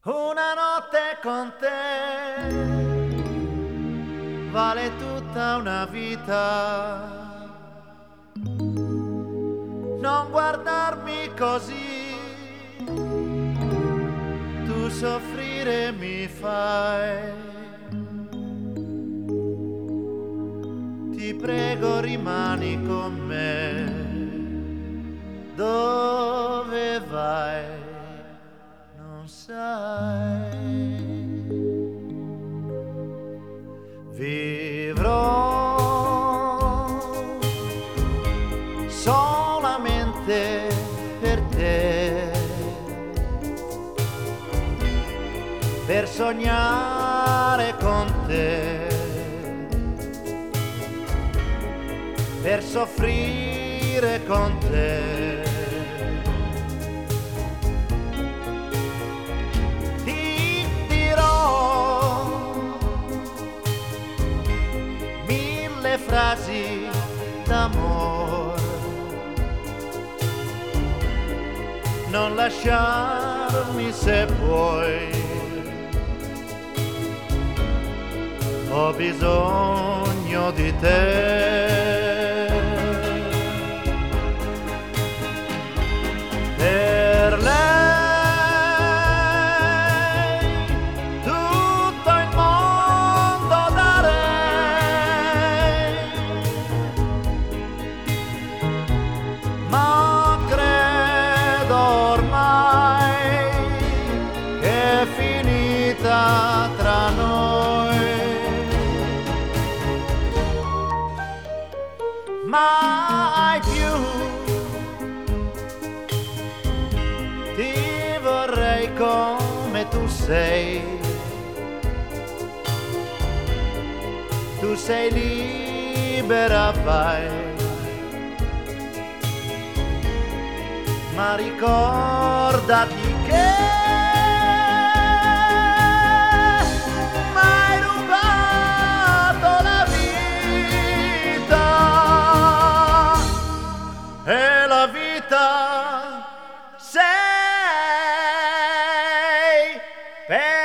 Una notte con te vale tutta una vita. Non guardarmi così, tu soffrire mi fai. Ti prego rimani con me, dove vai non sai. Vivrò solamente per te, per sognare con te, per soffrire con te. Ti dirò mille frasi d'amore, non lasciarmi se puoi, ho bisogno di te. Per lei tutto il mondo darei, ma credo ormai che è finita tra noi. Mai più ti vorrei come tu sei libera vai, ma ricordati che m'hai rubato la vita, e la vita sei per